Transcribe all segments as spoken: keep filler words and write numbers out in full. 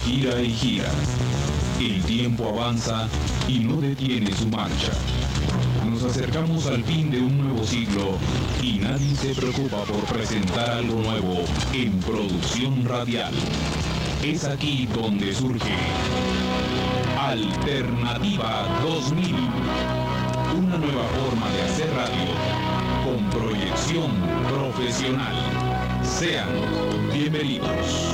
gira y gira. El tiempo avanza y no detiene su marcha. Nos acercamos al fin de un nuevo siglo y nadie se preocupa por presentar algo nuevo en producción radial. Es aquí donde surge Alternativa dos mil, una nueva forma de hacer radio con proyección profesional. Sean bienvenidos.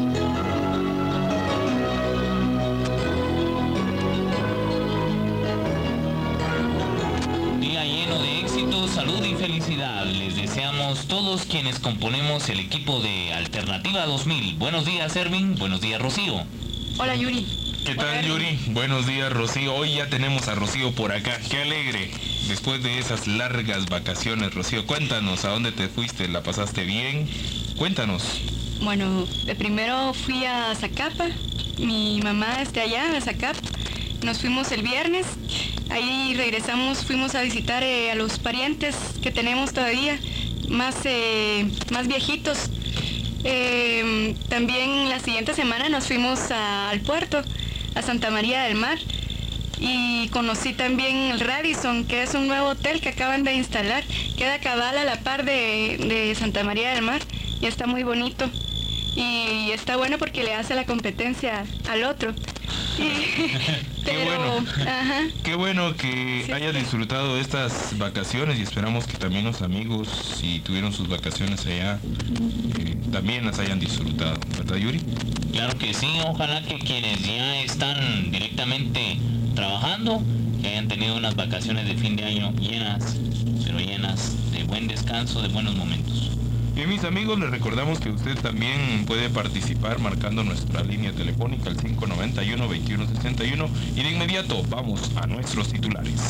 Día lleno de éxito, salud y felicidad. Les deseamos todos quienes componemos el equipo de Alternativa dos mil. Buenos días, Erwin. Buenos días, Rocío. Hola, Yuri. ¿Qué tal, Yuri? Buenos días, Rocío. Hoy ya tenemos a Rocío por acá. ¡Qué alegre! Después de esas largas vacaciones, Rocío, cuéntanos, ¿a dónde te fuiste? ¿La pasaste bien? Cuéntanos. Bueno, de primero fui a Zacapa. Mi mamá está allá, a Zacapa. Nos fuimos el viernes. Ahí regresamos, fuimos a visitar eh, a los parientes que tenemos todavía, más, eh, más viejitos. Eh, también la siguiente semana nos fuimos a, al puerto, a Santa María del Mar, y conocí también el Radisson, que es un nuevo hotel que acaban de instalar. Queda cabal a la par de, de Santa María del Mar y está muy bonito. Y está bueno porque le hace la competencia al otro. Y, pero, Qué bueno. Ajá. Qué bueno que Sí, hayas sí. disfrutado de estas vacaciones y esperamos que también los amigos, si tuvieron sus vacaciones allá, eh, también las hayan disfrutado, ¿verdad, Yuri? Claro que sí, ojalá que quienes ya están directamente trabajando, que hayan tenido unas vacaciones de fin de año llenas, pero llenas de buen descanso, de buenos momentos. Y mis amigos, les recordamos que usted también puede participar marcando nuestra línea telefónica al cinco noventa y uno, veintiuno sesenta y uno, y de inmediato vamos a nuestros titulares.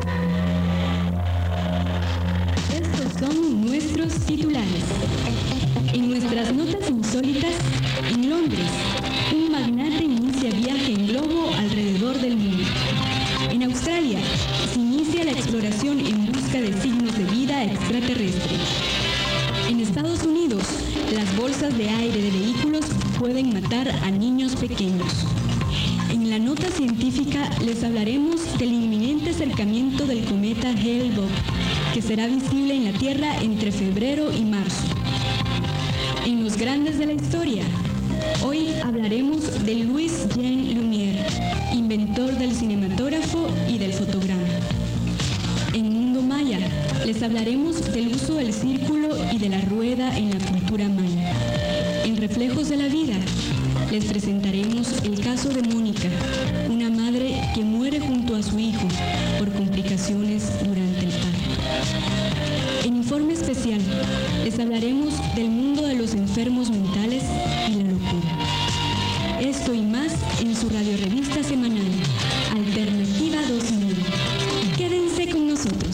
Estos son nuestros titulares. En nuestras notas insólitas, en Londres, un magnate inicia viaje en globo alrededor del mundo. En Australia, se inicia la exploración en busca de signos de vida extraterrestre. En Estados Unidos, las bolsas de aire de vehículos pueden matar a niños pequeños. En la nota científica les hablaremos del inminente acercamiento del cometa Hale-Bopp, que será visible en la Tierra entre febrero y marzo. En los grandes de la historia, hoy hablaremos de Louis Jean Lumière, inventor del cinematógrafo y del fotograma. En Mundo Maya, les hablaremos del uso del círculo y de la rueda en la cultura maya. En Reflejos de la Vida, les presentaremos el caso de Mónica, una madre que muere junto a su hijo por complicaciones durante el parto. En Informe Especial, les hablaremos del mundo de los enfermos mentales y la locura. Esto y más en su radiorevista semanal, Alternativa dos mil. Quédense con nosotros.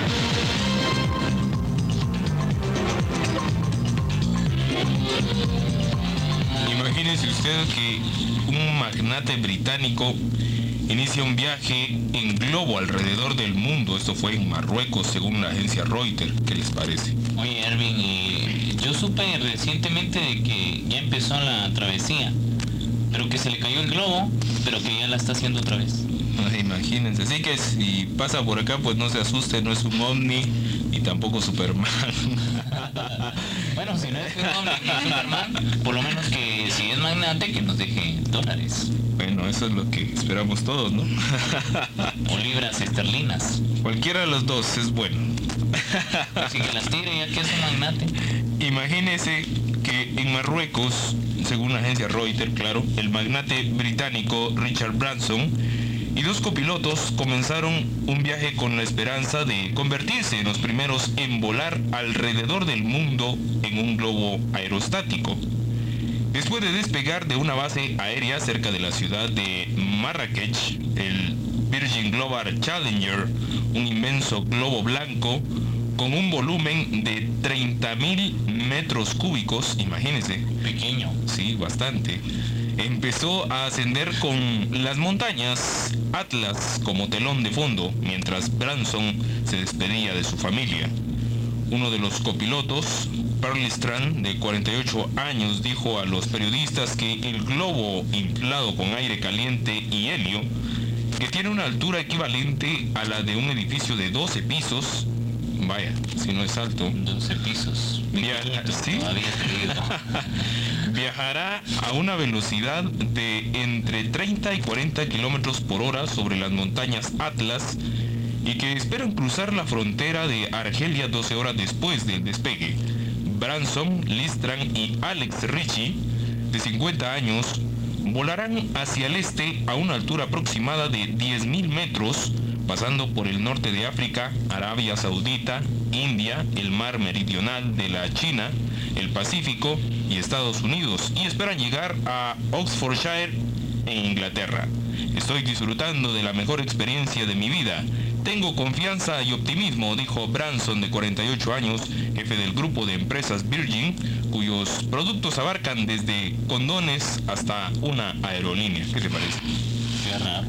Imagínese usted que un magnate británico inicia un viaje en globo alrededor del mundo. Esto fue en Marruecos, según la agencia Reuters. ¿Qué les parece? Oye, Erwin, eh, yo supe recientemente de que ya empezó la travesía, pero que se le cayó el globo, pero que ya la está haciendo otra vez. Imagínense, así que si pasa por acá, pues no se asuste, no es un ovni y tampoco Superman. Bueno, si no es un hombre ni un Superman, por lo menos que si es magnate, que nos deje dólares Bueno, eso es lo que esperamos todos, ¿no? o libras esterlinas. Cualquiera de los dos es bueno. Así que las tire ya que es un magnate. Imagínese que en Marruecos, según la agencia Reuters, claro, el magnate británico Richard Branson y dos copilotos comenzaron un viaje con la esperanza de convertirse en los primeros en volar alrededor del mundo en un globo aerostático. Después de despegar de una base aérea cerca de la ciudad de Marrakech, el Virgin Global Challenger, un inmenso globo blanco con un volumen de treinta mil metros cúbicos, imagínense. Pequeño. Sí, bastante. Empezó a ascender con las montañas Atlas como telón de fondo, mientras Branson se despedía de su familia. Uno de los copilotos, Perlstrand, de cuarenta y ocho años, dijo a los periodistas que el globo inflado con aire caliente y helio, que tiene una altura equivalente a la de un edificio de doce pisos, vaya, si no es alto, doce pisos, Viaja, ¿sí? viajará a una velocidad de entre treinta y cuarenta kilómetros por hora sobre las montañas Atlas, y que esperan cruzar la frontera de Argelia doce horas después del despegue. Branson, Listran y Alex Ritchie, de cincuenta años, volarán hacia el este a una altura aproximada de diez mil metros, pasando por el norte de África, Arabia Saudita, India, el mar meridional de la China, el Pacífico y Estados Unidos, y esperan llegar a Oxfordshire en Inglaterra. Estoy disfrutando de la mejor experiencia de mi vida. Tengo confianza y optimismo, dijo Branson, de cuarenta y ocho años, jefe del grupo de empresas Virgin, cuyos productos abarcan desde condones hasta una aerolínea. ¿Qué te parece? Qué raro.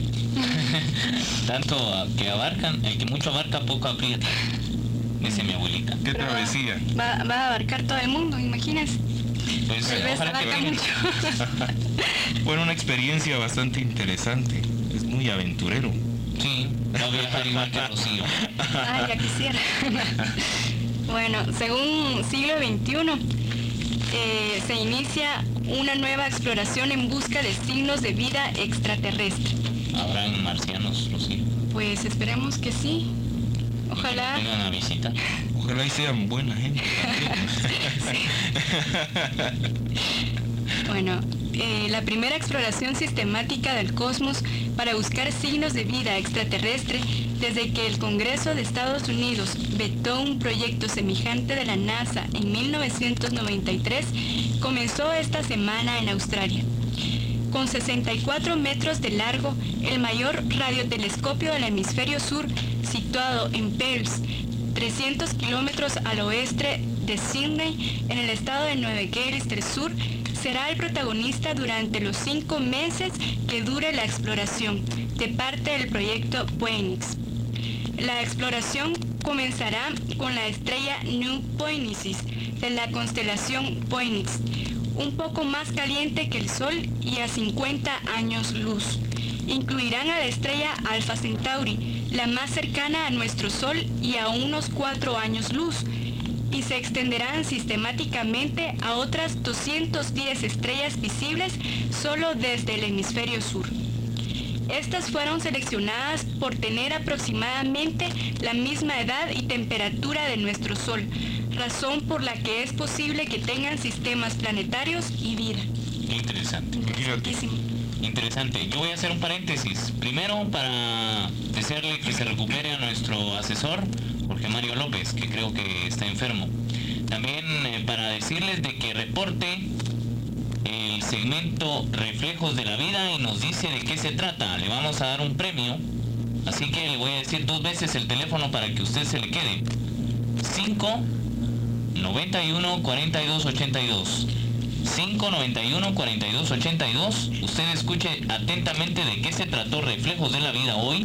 Tanto que abarcan, el que mucho abarca poco aprieta, dice mi abuelita. ¿Qué Pero travesía? Va, va a abarcar todo el mundo, imagínense. Pues Tal vez ojalá que abarca vengan. mucho. Bueno, una experiencia bastante interesante. Es muy aventurero. Sí, va a viajar igual que Rocío. Ay, ya quisiera. Bueno, según siglo veintiuno, eh, se inicia una nueva exploración en busca de signos de vida extraterrestre. ¿Habrán marcianos, Rocío? Pues esperemos que sí. Ojalá. Que vengan a visitar. Ojalá y sean buena gente. Bueno, eh, la primera exploración sistemática del cosmos para buscar signos de vida extraterrestre desde que el Congreso de Estados Unidos vetó un proyecto semejante de la NASA en mil novecientos noventa y tres comenzó esta semana en Australia. Con sesenta y cuatro metros de largo, el mayor radiotelescopio del hemisferio sur, situado en Perth, trescientos kilómetros al oeste de Sydney, en el estado de Nueva Gales del Sur, será el protagonista durante los cinco meses que dure la exploración, de parte del proyecto Phoenix. La exploración comenzará con la estrella New Phoenix de la constelación Phoenix, un poco más caliente que el Sol y a cincuenta años luz. Incluirán a la estrella Alpha Centauri, la más cercana a nuestro Sol y a unos cuatro años luz, y se extenderán sistemáticamente a otras doscientas diez estrellas visibles solo desde el hemisferio sur. Estas fueron seleccionadas por tener aproximadamente la misma edad y temperatura de nuestro Sol, razón por la que es posible que tengan sistemas planetarios y vida. Interesante. Interesantísimo. Interesante. Yo voy a hacer un paréntesis. Primero, para desearle que se recupere a nuestro asesor, Jorge Mario López, que creo que está enfermo. También eh, para decirles de que reporte el segmento Reflejos de la Vida y nos dice de qué se trata. Le vamos a dar un premio, así que le voy a decir dos veces el teléfono para que usted se le quede. cinco noventa y uno cuarenta y dos ochenta y dos. cinco noventa y uno cuarenta y dos ochenta y dos. Usted escuche atentamente de qué se trató Reflejos de la Vida hoy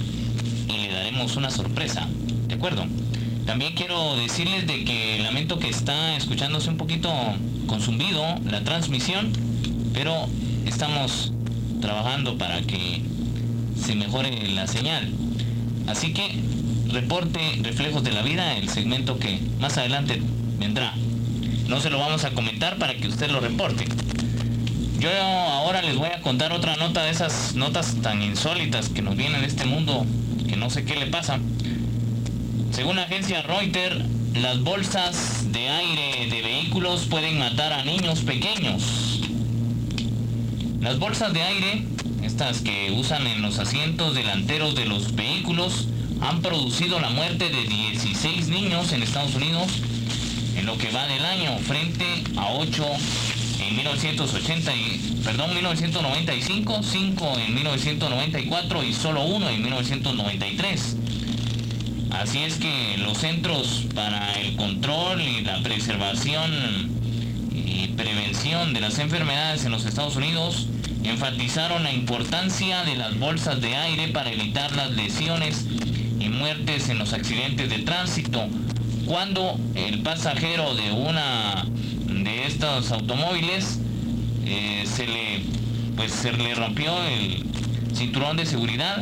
y le daremos una sorpresa. ¿De acuerdo? También quiero decirles de que lamento que está escuchándose un poquito con zumbido la transmisión, pero estamos trabajando para que se mejore la señal. Así que reporte Reflejos de la Vida, el segmento que más adelante vendrá. No se lo vamos a comentar para que usted lo reporte. Yo ahora les voy a contar otra nota de esas notas tan insólitas que nos vienen de este mundo, que no sé qué le pasa. Según la agencia Reuters, las bolsas de aire de vehículos pueden matar a niños pequeños. Las bolsas de aire, estas que usan en los asientos delanteros de los vehículos, han producido la muerte de dieciséis niños en Estados Unidos en lo que va del año, frente a ocho en mil novecientos ochenta y, perdón, mil novecientos noventa y cinco, cinco en mil novecientos noventa y cuatro y solo uno en mil novecientos noventa y tres. Así es que los Centros para el Control y la Preservación y Prevención de las Enfermedades en los Estados Unidos enfatizaron la importancia de las bolsas de aire para evitar las lesiones y muertes en los accidentes de tránsito. cuando el pasajero de una de estos automóviles eh, se le pues se le rompió el cinturón de seguridad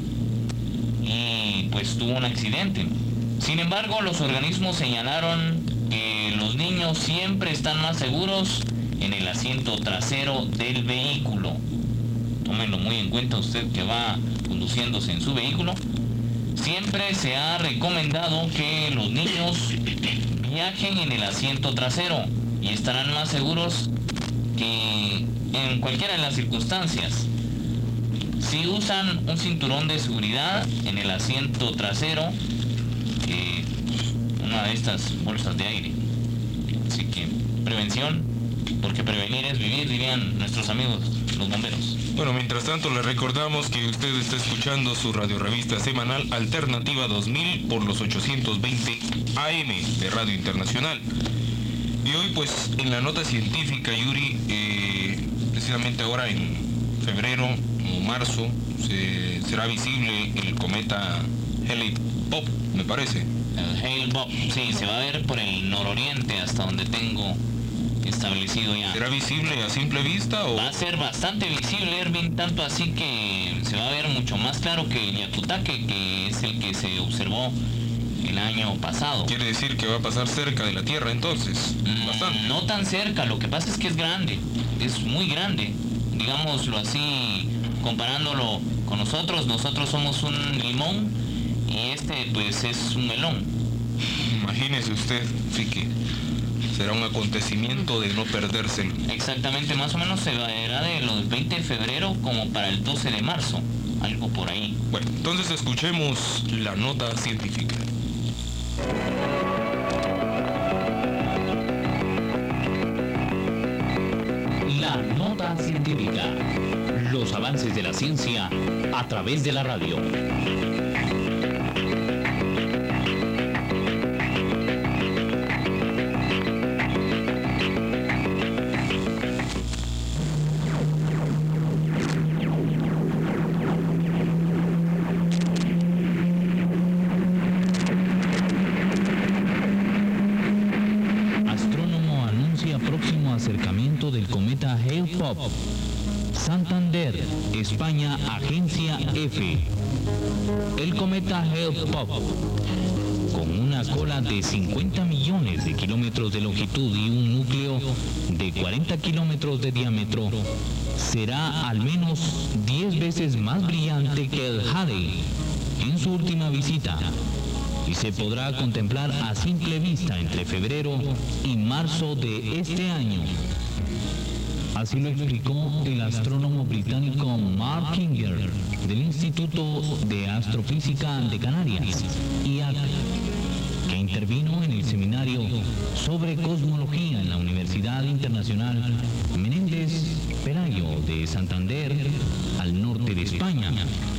y pues tuvo un accidente. Sin embargo, los organismos señalaron que los niños siempre están más seguros en el asiento trasero del vehículo. Tómenlo muy en cuenta usted que va conduciéndose en su vehículo. Siempre se ha recomendado que los niños viajen en el asiento trasero y estarán más seguros que en cualquiera de las circunstancias. Si usan un cinturón de seguridad en el asiento trasero, eh, una de estas bolsas de aire. Así que prevención, porque prevenir es vivir, dirían nuestros amigos los bomberos. Bueno, mientras tanto le recordamos que usted está escuchando su radiorevista semanal Alternativa dos mil por los ochocientos veinte A M de Radio Internacional. Y hoy pues en la nota científica, Yuri, eh, precisamente ahora en febrero o marzo se, será visible el cometa Hale-Bopp, me parece. El Hale-Bopp, sí, se va a ver por el nororiente hasta donde tengo establecido ya. ¿Será visible a simple vista o...? Va a ser bastante visible, Erwin, tanto así que se va a ver mucho más claro que el Hyakutake, que es el que se observó el año pasado. ¿Quiere decir que va a pasar cerca de la Tierra entonces? Mm, Bastante. no tan cerca, lo que pasa es que es grande, es muy grande. Digámoslo así, comparándolo con nosotros, nosotros somos un limón y este pues es un melón. Imagínese usted, sí que será un acontecimiento de no perdérselo. Exactamente, más o menos se verá de los veinte de febrero como para el doce de marzo, algo por ahí. Bueno, entonces escuchemos la nota científica. La nota científica. Los avances de la ciencia a través de la radio. Acercamiento del cometa Hale-Bopp. Santander, España, Agencia F. El cometa Hale-Bopp, con una cola de cincuenta millones de kilómetros de longitud y un núcleo de cuarenta kilómetros de diámetro, será al menos diez veces más brillante que el Halley en su última visita, y se podrá contemplar a simple vista entre febrero y marzo de este año. Así lo explicó el astrónomo británico Mark Kinger del Instituto de Astrofísica de Canarias, I A C, que intervino en el seminario sobre cosmología en la Universidad Internacional Menéndez Pelayo de Santander, al norte de España.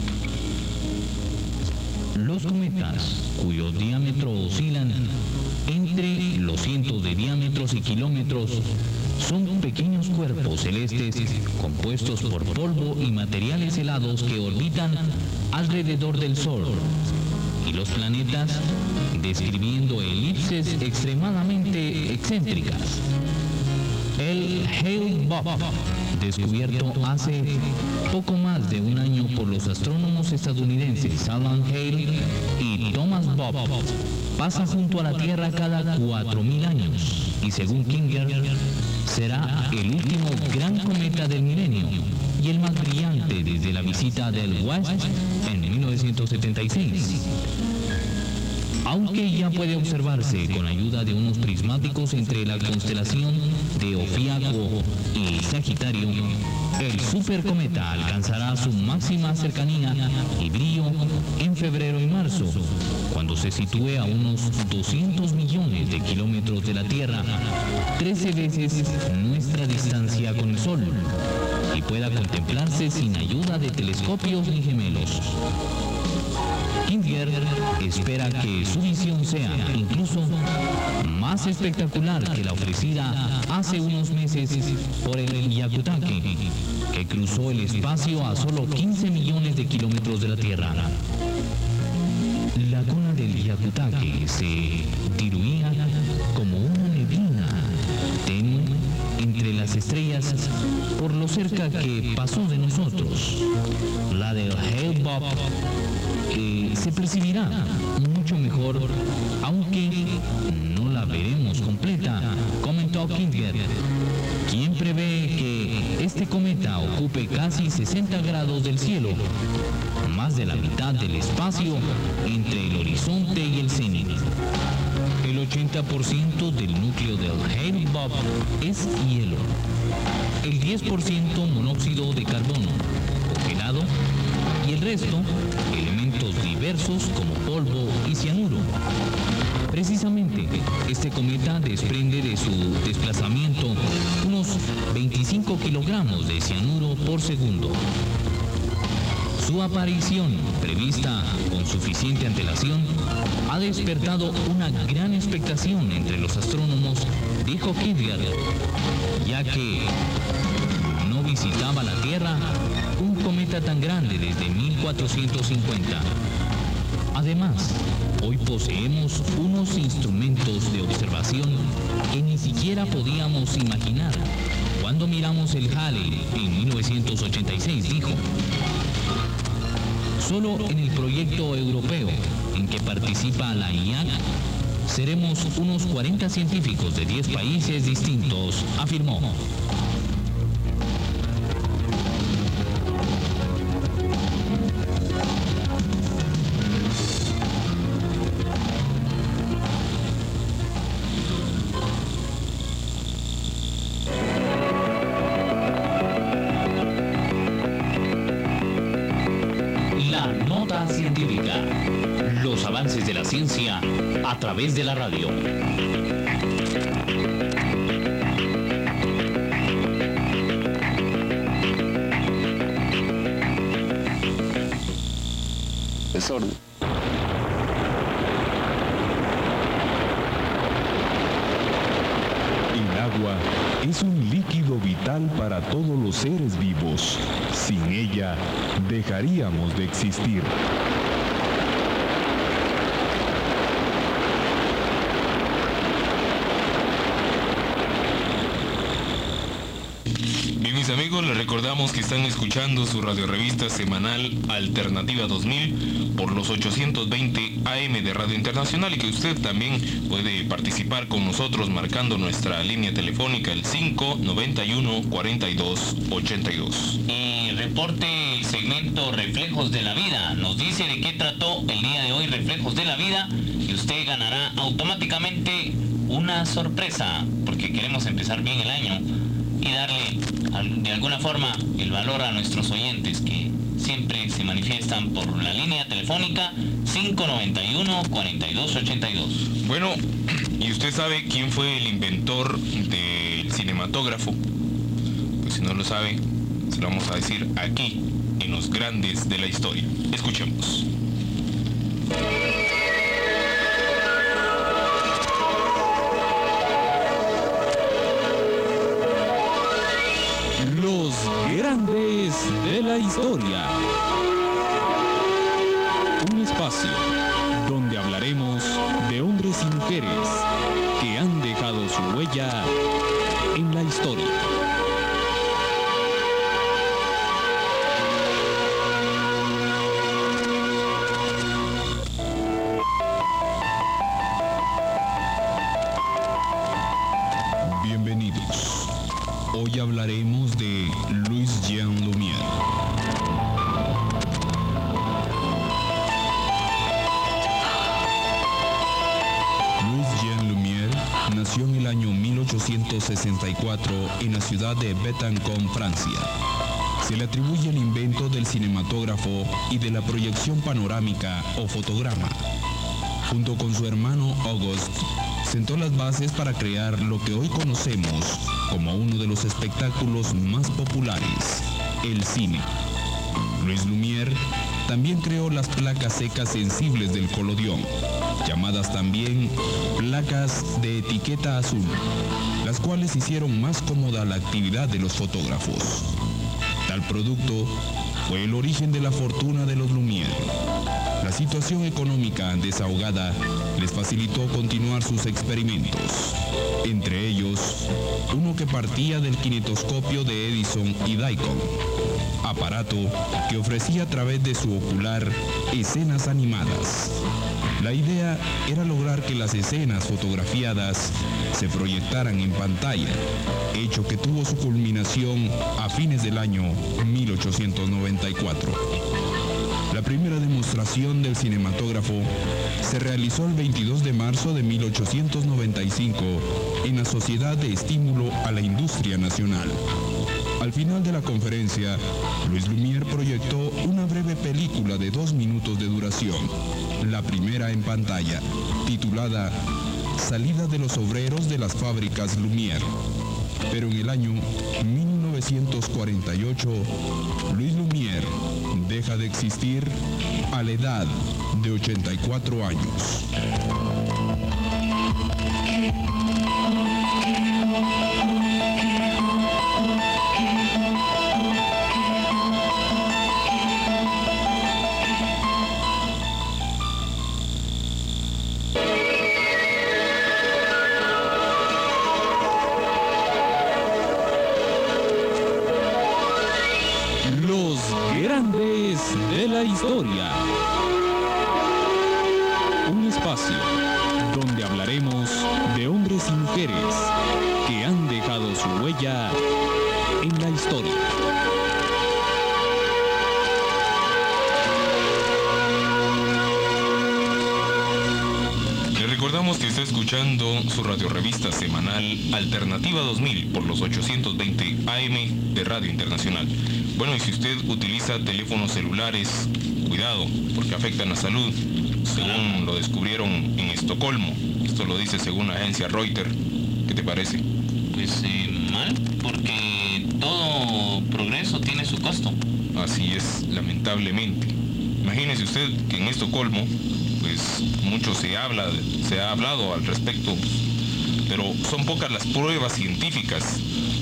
Los cometas, cuyos diámetros oscilan entre los cientos de diámetros y kilómetros, son pequeños cuerpos celestes compuestos por polvo y materiales helados que orbitan alrededor del Sol, y los planetas describiendo elipses extremadamente excéntricas. El Hale-Bopp, descubierto hace poco más de un año por los astrónomos estadounidenses Alan Hale y Thomas Bob, pasa junto a la Tierra cada cuatro mil años y, según Kinger, será el último gran cometa del milenio y el más brillante desde la visita del West en mil novecientos setenta y seis. Aunque ya puede observarse con ayuda de unos prismáticos entre la constelación de Ofiaco y Sagitario, el supercometa alcanzará su máxima cercanía y brillo en febrero y marzo, cuando se sitúe a unos doscientos millones de kilómetros de la Tierra, trece veces nuestra distancia con el Sol, y pueda contemplarse sin ayuda de telescopios ni gemelos. Kinger espera que su visión sea incluso más espectacular que la ofrecida hace unos meses por el Hyakutake, que cruzó el espacio a solo quince millones de kilómetros de la Tierra. La cola del Hyakutake se diluía como una neblina tenue entre las estrellas por lo cerca que pasó de nosotros. La del Hale-Bopp eh, se percibirá mucho mejor, aunque no la veremos completa, comentó Kindler, quien prevé que este cometa ocupe casi sesenta grados del cielo, más de la mitad del espacio entre el horizonte y el cenit. El ochenta por ciento del núcleo del Hale-Bopp es hielo, el diez por ciento monóxido de carbono congelado y el resto elementos diversos como polvo y cianuro. Precisamente, este cometa desprende de su desplazamiento unos veinticinco kilogramos de cianuro por segundo. Su aparición, prevista con suficiente antelación, ha despertado una gran expectación entre los astrónomos, dijo Kidgar, ya que no visitaba la Tierra un cometa tan grande desde mil cuatrocientos cincuenta. Además, hoy poseemos unos instrumentos de observación que ni siquiera podíamos imaginar cuando miramos el Halley en mil novecientos ochenta y seis, dijo. Solo en el proyecto europeo en que participa la I A C seremos unos cuarenta científicos de diez países distintos, afirmó. Científica. Los avances de la ciencia a través de la radio. Desorden. El agua es un líquido vital para todos los seres vivos. Sin ella, dejaríamos de existir. Bien, mis amigos, les recordamos que están escuchando su radiorevista semanal Alternativa dos mil por los ochocientos veinte A M de Radio Internacional y que usted también puede participar con nosotros marcando nuestra línea telefónica el cinco noventa y uno cuarenta y dos ochenta y dos. Y reporte el segmento Reflejos de la Vida. Nos dice de qué trató el día de hoy Reflejos de la Vida y usted ganará automáticamente una sorpresa porque queremos empezar bien el año y darle de alguna forma el valor a nuestros oyentes que siempre se manifiestan por la línea telefónica cinco noventa y uno cuarenta y dos ochenta y dos. Bueno, ¿y usted sabe quién fue el inventor del cinematógrafo? Pues si no lo sabe, se lo vamos a decir aquí, en Los Grandes de la Historia. Escuchemos. Los Grandes de la Historia. Un espacio donde hablaremos de hombres y mujeres que han dejado su huella en la historia. Bienvenidos. Hoy hablaremos de Louis-Jean Lumière. Louis-Jean Lumière nació en el año mil ochocientos sesenta y cuatro en la ciudad de Betancourt, Francia. Se le atribuye el invento del cinematógrafo y de la proyección panorámica o fotograma. Junto con su hermano Auguste, sentó las bases para crear lo que hoy conocemos como uno de los espectáculos más populares, el cine. Louis Lumière también creó las placas secas sensibles del colodión, llamadas también placas de etiqueta azul, las cuales hicieron más cómoda la actividad de los fotógrafos. Tal producto fue el origen de la fortuna de los Lumière. La situación económica desahogada les facilitó continuar sus experimentos, entre ellos uno que partía del kinetoscopio de Edison y Daycon, aparato que ofrecía a través de su ocular escenas animadas. La idea era lograr que las escenas fotografiadas se proyectaran en pantalla, hecho que tuvo su culminación a fines del año mil ochocientos noventa y cuatro. La primera demostración del cinematógrafo se realizó el veintidós de marzo de mil ochocientos noventa y cinco en la Sociedad de Estímulo a la Industria Nacional. Al final de la conferencia, Louis Lumière proyectó una breve película de dos minutos de duración, la primera en pantalla, titulada Salida de los obreros de las fábricas Lumière. Pero en el año mil novecientos cuarenta y ocho, Louis Lumière deja de existir a la edad de ochenta y cuatro años. Grandes de la historia. Un espacio donde hablaremos de hombres y mujeres que han dejado su huella en la historia. Le recordamos que está escuchando su radiorevista semanal Alternativa dos mil por los ochocientos veinte A M de Radio Internacional. Bueno, y si usted utiliza teléfonos celulares, cuidado, porque afectan la salud, según lo descubrieron en Estocolmo. Esto lo dice según la agencia Reuters. ¿Qué te parece? Pues eh, mal, porque todo progreso tiene su costo. Así es, lamentablemente. Imagínese usted que en Estocolmo, pues mucho se habla, se ha hablado al respecto, pero son pocas las pruebas científicas.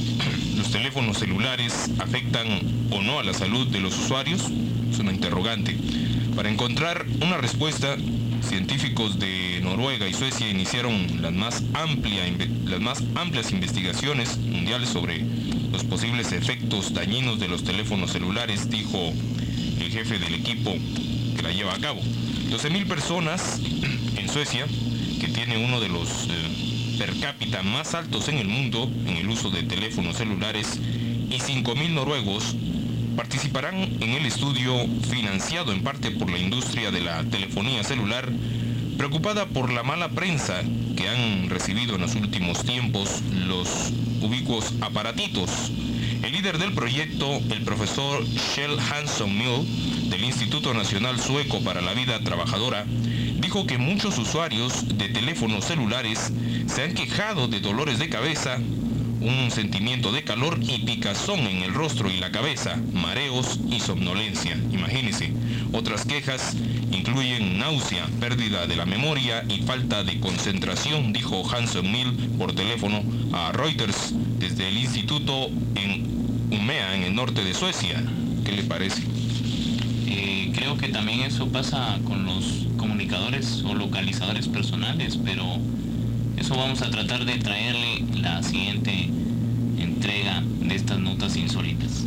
¿Los teléfonos celulares afectan o no a la salud de los usuarios? Es una interrogante. Para encontrar una respuesta, científicos de Noruega y Suecia iniciaron las más, amplia, las más amplias investigaciones mundiales sobre los posibles efectos dañinos de los teléfonos celulares, dijo el jefe del equipo que la lleva a cabo. doce mil personas en Suecia, que tiene uno de los eh, per cápita más altos en el mundo en el uso de teléfonos celulares, y cinco mil noruegos participarán en el estudio financiado en parte por la industria de la telefonía celular, preocupada por la mala prensa que han recibido en los últimos tiempos los ubicuos aparatitos. El líder del proyecto, el profesor Kjell Hansson Mill, del Instituto Nacional Sueco para la Vida Trabajadora, dijo que muchos usuarios de teléfonos celulares se han quejado de dolores de cabeza, un sentimiento de calor y picazón en el rostro y la cabeza, mareos y somnolencia. Imagínense. Otras quejas incluyen náusea, pérdida de la memoria y falta de concentración, dijo Hansson Mill por teléfono a Reuters desde el instituto en Umeå, en el norte de Suecia. ¿Qué le parece? Eh, creo que también eso pasa con los comunicadores o localizadores personales, pero eso vamos a tratar de traerle la siguiente entrega de estas notas insólitas.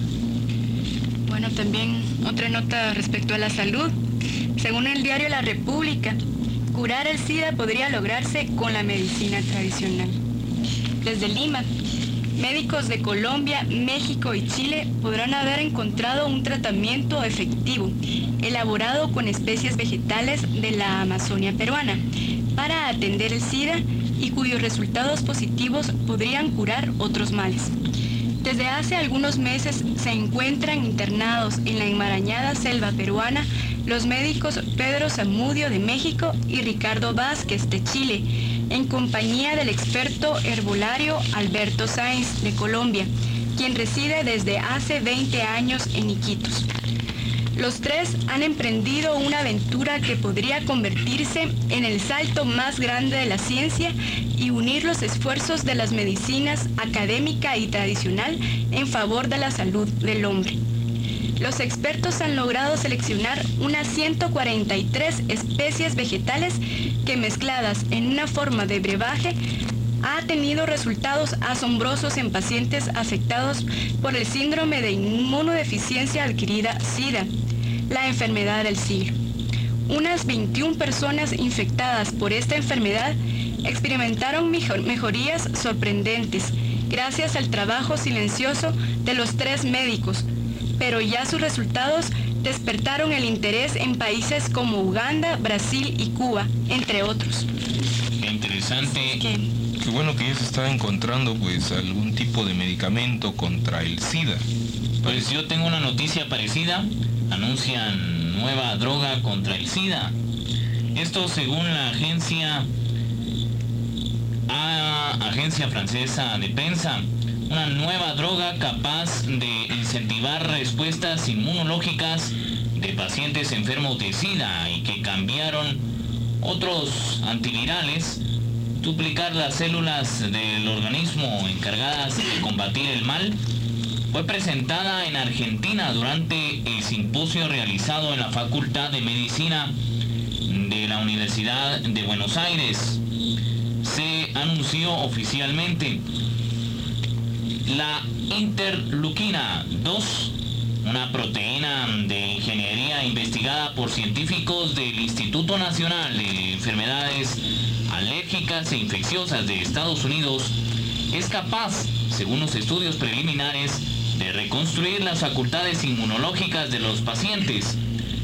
Bueno, también otra nota respecto a la salud. Según el diario La República, curar el SIDA podría lograrse con la medicina tradicional. Desde Lima, médicos de Colombia, México y Chile podrán haber encontrado un tratamiento efectivo, elaborado con especies vegetales de la Amazonia peruana, para atender el SIDA y cuyos resultados positivos podrían curar otros males. Desde hace algunos meses se encuentran internados en la enmarañada selva peruana los médicos Pedro Zamudio de México y Ricardo Vázquez de Chile, en compañía del experto herbolario Alberto Sáenz de Colombia, quien reside desde hace veinte años en Iquitos. Los tres han emprendido una aventura que podría convertirse en el salto más grande de la ciencia y unir los esfuerzos de las medicinas académica y tradicional en favor de la salud del hombre. los expertos han logrado seleccionar unas ciento cuarenta y tres especies vegetales que, mezcladas en una forma de brebaje, ha tenido resultados asombrosos en pacientes afectados por el síndrome de inmunodeficiencia adquirida SIDA, la enfermedad del siglo. Unas veintiuna personas infectadas por esta enfermedad experimentaron mejor- mejorías sorprendentes gracias al trabajo silencioso de los tres médicos, pero ya sus resultados despertaron el interés en países como Uganda, Brasil y Cuba, entre otros. Qué interesante. ¿Qué? Qué bueno que ya se está encontrando pues algún tipo de medicamento contra el SIDA. Pues yo tengo una noticia parecida. Anuncian nueva droga contra el SIDA. Esto según la agencia a, agencia francesa de prensa. Una nueva droga capaz de incentivar respuestas inmunológicas de pacientes enfermos de SIDA y que cambiaron otros antivirales, duplicar las células del organismo encargadas de combatir el mal. Fue presentada en Argentina durante el simposio realizado en la Facultad de Medicina de la Universidad de Buenos Aires. Se anunció oficialmente la interleuquina dos, una proteína de ingeniería investigada por científicos del Instituto Nacional de Enfermedades Alérgicas e Infecciosas de Estados Unidos, es capaz, según los estudios preliminares, de reconstruir las facultades inmunológicas de los pacientes.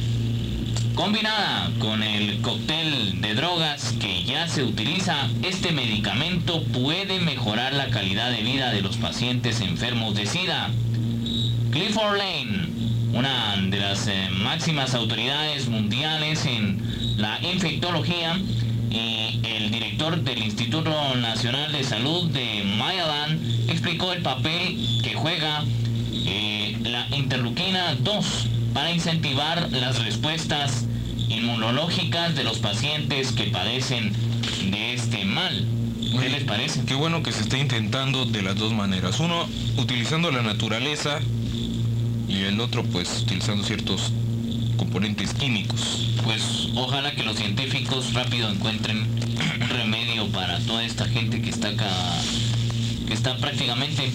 Combinada con el cóctel de drogas que ya se utiliza, este medicamento puede mejorar la calidad de vida de los pacientes enfermos de SIDA. Clifford Lane, una de las eh, máximas autoridades mundiales en la infectología y el director del Instituto Nacional de Salud de Maryland, explicó el papel que juega eh, la interleuquina dos para incentivar las respuestas inmunológicas de los pacientes que padecen de este mal. ¿Qué les parece? Qué bueno que se esté intentando de las dos maneras. Uno, utilizando la naturaleza, y el otro, pues, utilizando ciertos componentes químicos. Pues ojalá que los científicos rápido encuentren un remedio para toda esta gente que está acá, que está prácticamente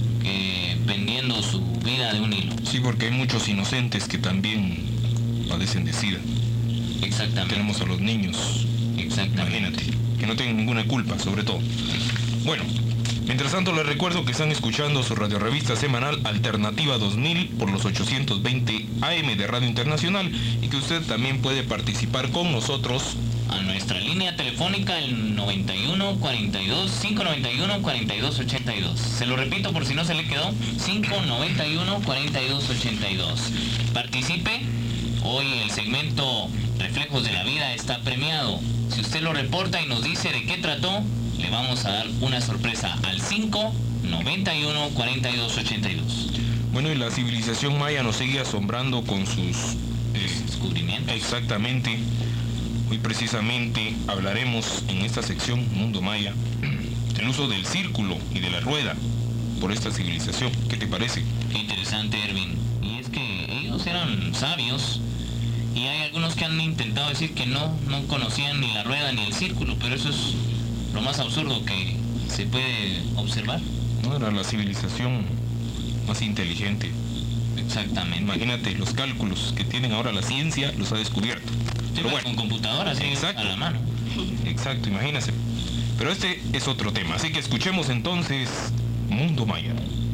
eh, vendiendo su vida de un hilo. Sí, porque hay muchos inocentes que también padecen de SIDA. Exactamente. Tenemos a los niños, Exactamente. imagínate, que no tienen ninguna culpa, sobre todo. Bueno, mientras tanto les recuerdo que están escuchando su radiorrevista semanal Alternativa dos mil por los ochocientos veinte A M de Radio Internacional y que usted también puede participar con nosotros A nuestra línea telefónica el noventa y uno cuarenta y dos, cinco noventa y uno cuarenta y dos ochenta y dos. Se lo repito por si no se le quedó, cinco noventa y uno cuarenta y dos ochenta y dos. Participe. Hoy el segmento Reflejos de la Vida está premiado. Si usted lo reporta y nos dice de qué trató, le vamos a dar una sorpresa al cinco noventa y uno cuarenta y dos ochenta y dos. Bueno, y la civilización maya nos sigue asombrando con sus eh, descubrimientos. Exactamente. Hoy precisamente hablaremos en esta sección Mundo Maya del uso del círculo y de la rueda por esta civilización. ¿Qué te parece? Qué interesante, Erwin. Y es que ellos eran sabios y hay algunos que han intentado decir que no, no conocían ni la rueda ni el círculo, pero eso es lo más absurdo que se puede observar. No era la civilización más inteligente. Exactamente. Imagínate, los cálculos que tienen ahora la ciencia los ha descubierto. Sí, Pero bueno, bueno, con computadoras exacto. a la mano. Exacto, imagínate. Pero este es otro tema, así que escuchemos entonces Mundo Maya.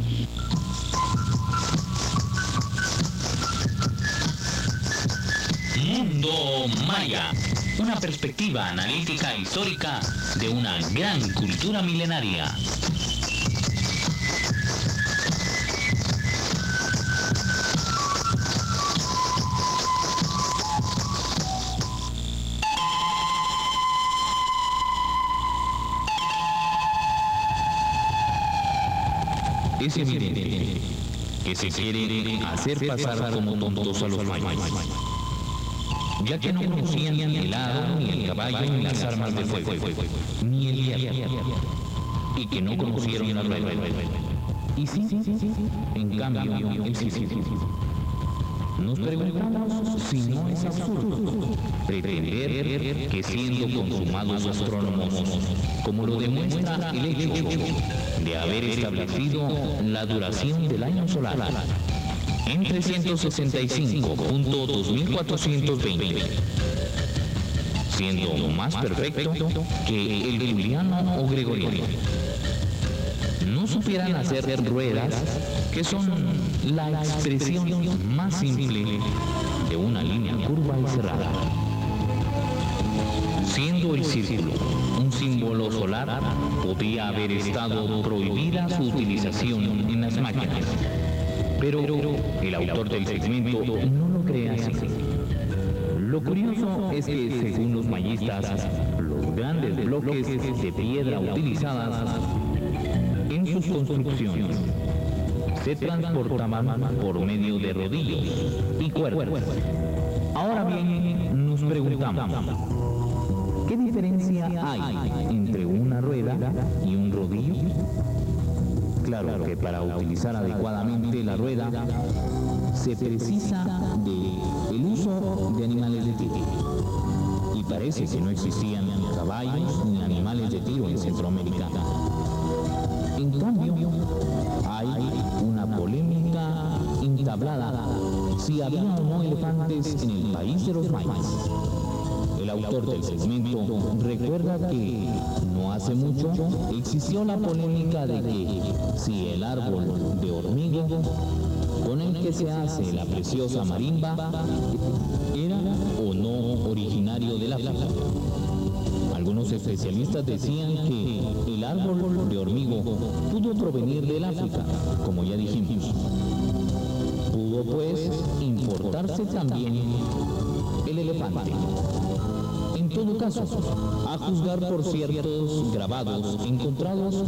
Mundo Maya, una perspectiva analítica histórica de una gran cultura milenaria. Es evidente que se quiere hacer pasar como tontos a los mayas, ya que no conocían ni el hado, ni el caballo, ni las armas de fuego, ni el hierro, y que no conocieron la rueda. Y sí, en cambio, el sí, Nos preguntamos si no es absurdo pretender que siendo consumados astrónomos, como lo demuestra el hecho de haber establecido la duración del año solar en trescientos sesenta y cinco punto dos mil cuatrocientos veinte, siendo más perfecto que el juliano o gregoriano, no supieran hacer ruedas que son la expresión más simple de una línea curva y cerrada. Siendo el círculo un símbolo solar, podía haber estado prohibida su utilización en las máquinas, pero el autor del segmento no lo cree así. Lo curioso es que, según los mayistas, los grandes bloques de piedra utilizadas en sus construcciones se transportaban por medio de rodillos y cuerdas. Ahora bien, nos preguntamos, ¿qué diferencia hay entre una rueda y un rodillo? Claro que para utilizar adecuadamente la rueda se precisa del uso de animales de tiro. Y parece que no existían ni caballos ni animales de tiro en Centroamérica. En cambio, hay una polémica entablada si había o no elefantes en el país de los mayas. El autor del segmento recuerda que no hace mucho existió la polémica de que si el árbol de hormigo con el que se hace la preciosa marimba era o no originario del África. Algunos especialistas decían que el árbol de hormigo pudo provenir del África, como ya dijimos. Pudo pues importarse también el elefante. En todo caso, a juzgar por ciertos grabados encontrados,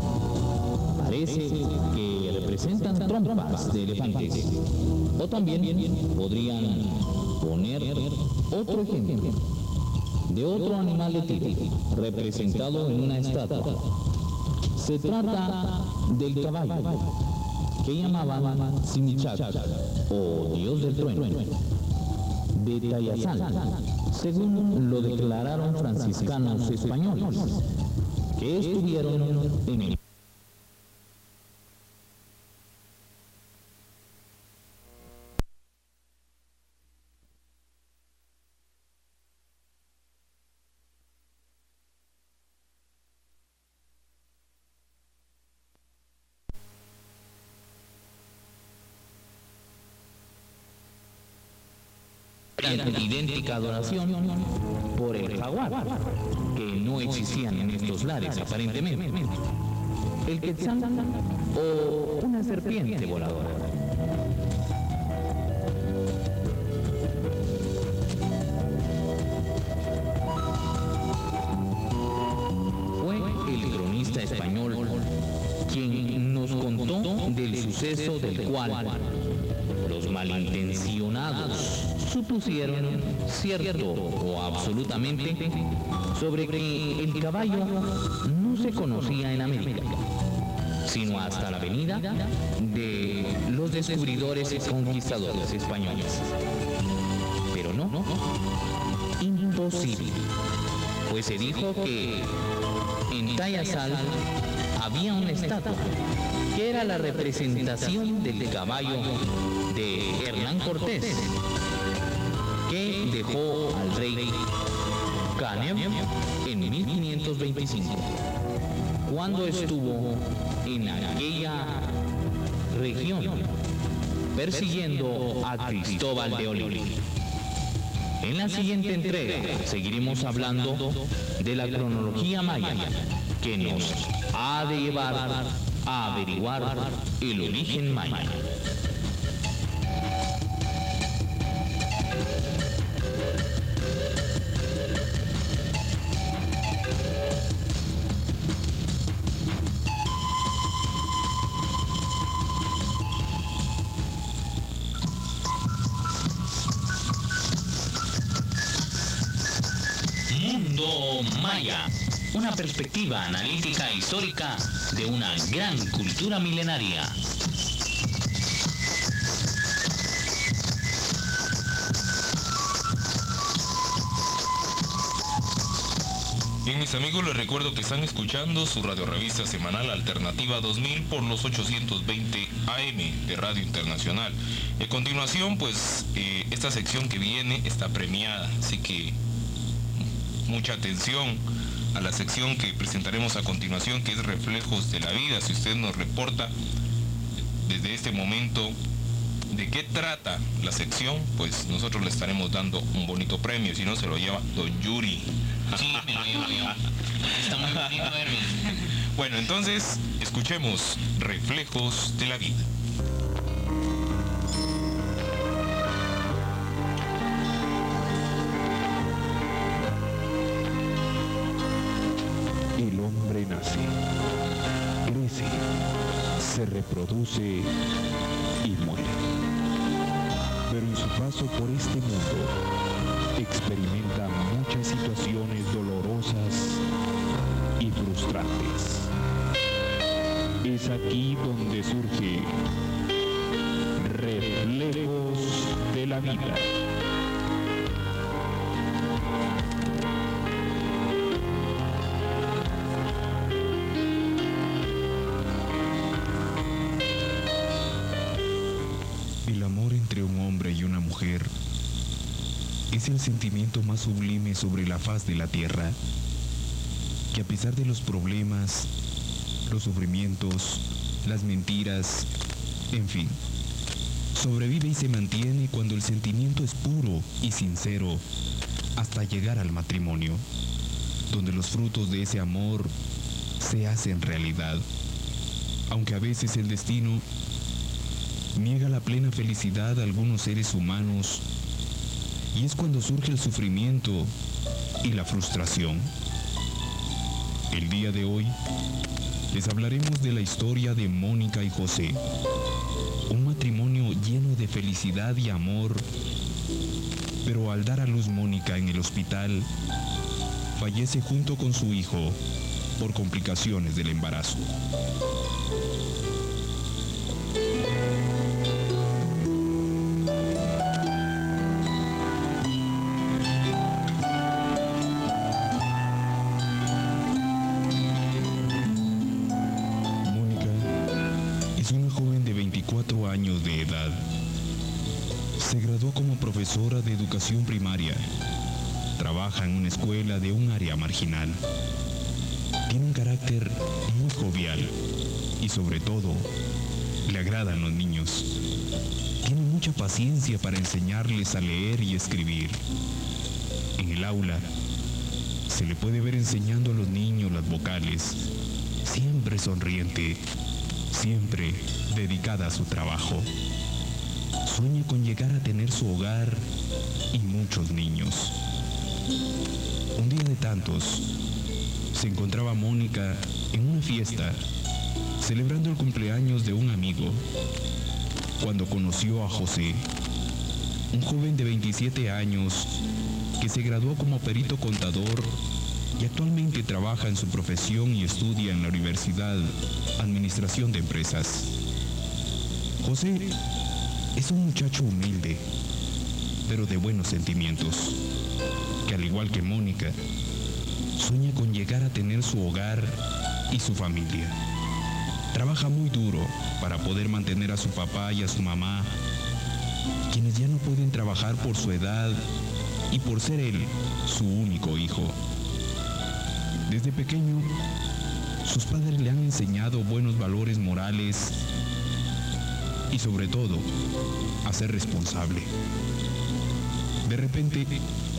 parece que representan trompas de elefantes. O también podrían poner otro ejemplo de otro animal de tiro representado en una estatua. Se trata del caballo, que llamaban Simichac, o Dios del trueno, de Tayasal, según lo declararon franciscanos españoles, que estuvieron en el idéntica adoración por el jaguar, que no existían en estos lares aparentemente, el quetzal o una serpiente voladora. Fue el cronista español quien nos contó del suceso del cual los malintencionados supusieron cierto o absolutamente sobre que el caballo no se conocía en América, sino hasta la venida de los descubridores y conquistadores españoles. Pero no, imposible, pues se dijo que en Tayasal había una estatua que era la representación del caballo de Hernán Cortés, que dejó al rey Canem en mil quinientos veinticinco, cuando estuvo en aquella región persiguiendo a Cristóbal de Olid. En la siguiente entrega seguiremos hablando de la cronología maya, que nos ha de llevar a averiguar el origen maya. Mundo Maya, una perspectiva analítica e histórica de una gran cultura milenaria. Bien, mis amigos, les recuerdo que están escuchando su radiorrevista semanal Alternativa dos mil por los ochocientos veinte A M de Radio Internacional. A continuación, pues, eh, esta sección que viene está premiada, así que mucha atención a la sección que presentaremos a continuación, que es Reflejos de la Vida. Si usted nos reporta desde este momento de qué trata la sección, pues nosotros le estaremos dando un bonito premio. Si no, se lo lleva Don Yuri. Sí, me lo llevo yo. Está muy bonito, Erwin. Bueno, entonces, escuchemos Reflejos de la Vida. El hombre nace, crece, se reproduce y muere. Pero en su paso por este mundo, experimenta muchas situaciones dolorosas y frustrantes. Es aquí donde surge Reflejos de la Vida. El amor entre un hombre y una mujer es el sentimiento más sublime sobre la faz de la tierra, que a pesar de los problemas, los sufrimientos, las mentiras, en fin, sobrevive y se mantiene cuando el sentimiento es puro y sincero hasta llegar al matrimonio, donde los frutos de ese amor se hacen realidad, aunque a veces el destino niega la plena felicidad a algunos seres humanos. Y es cuando surge el sufrimiento y la frustración. El día de hoy les hablaremos de la historia de Mónica y José, un matrimonio lleno de felicidad y amor, pero al dar a luz Mónica en el hospital, fallece junto con su hijo por complicaciones del embarazo. Años de edad. Se graduó como profesora de educación primaria. Trabaja en una escuela de un área marginal. Tiene un carácter muy jovial y sobre todo le agradan los niños. Tiene mucha paciencia para enseñarles a leer y escribir. En el aula se le puede ver enseñando a los niños las vocales, siempre sonriente, siempre dedicada a su trabajo. Sueña con llegar a tener su hogar y muchos niños. Un día de tantos, se encontraba Mónica en una fiesta, celebrando el cumpleaños de un amigo, cuando conoció a José, un joven de veintisiete años que se graduó como perito contador y actualmente trabaja en su profesión y estudia en la Universidad Administración de Empresas. José es un muchacho humilde, pero de buenos sentimientos, que al igual que Mónica, sueña con llegar a tener su hogar y su familia. Trabaja muy duro para poder mantener a su papá y a su mamá, quienes ya no pueden trabajar por su edad y por ser él su único hijo. Desde pequeño, sus padres le han enseñado buenos valores morales y sobre todo a ser responsable. De repente,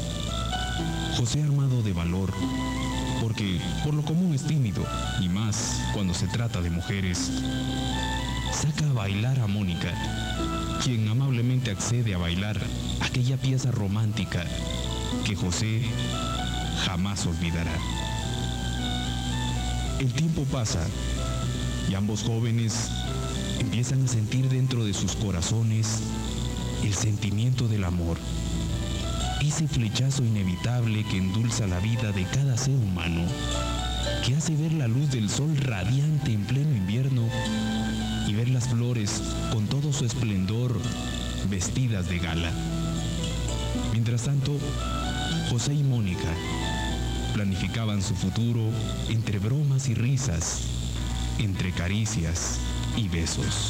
José, armado de valor, porque por lo común es tímido y más cuando se trata de mujeres, saca a bailar a Mónica, quien amablemente accede a bailar aquella pieza romántica que José jamás olvidará. El tiempo pasa y ambos jóvenes empiezan a sentir dentro de sus corazones el sentimiento del amor, ese flechazo inevitable que endulza la vida de cada ser humano, que hace ver la luz del sol radiante en pleno invierno y ver las flores con todo su esplendor vestidas de gala. Mientras tanto, José y Mónica planificaban su futuro entre bromas y risas, entre caricias y besos.